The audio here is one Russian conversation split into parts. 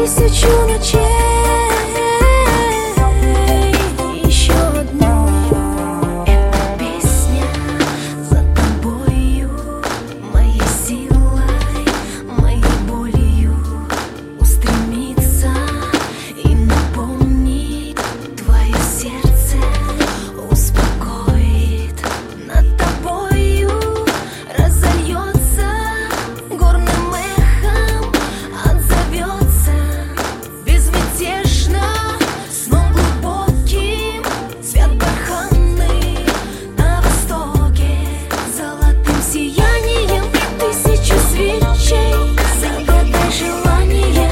тысячу ночей. Еще одну. Эта песня за тобою, моей силой, моей болью устремится и напомнит твое сердце, успокоит. Над тобою разольется горным эхом, отзовется безмятежно, сном глубоким, свет бархатный на востоке, золотым сиянием тысячу свечей. Загадай желание,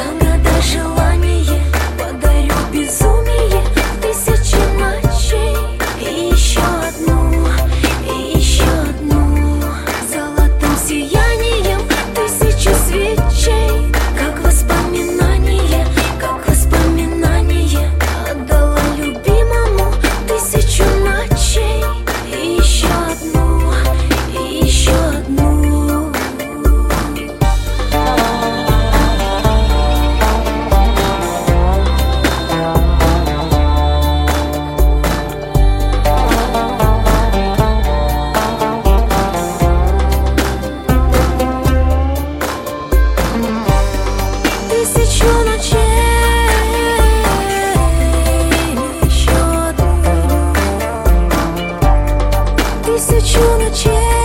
подарю безумие тысячи ночей. И еще одну, и еще одну, золотым сиянием тысячу свечей. Как воспоминание, отдала любимому тысячу ночей. И еще одну, и еще одну. Тысячу ночей, еще одну. Тысячу ночей.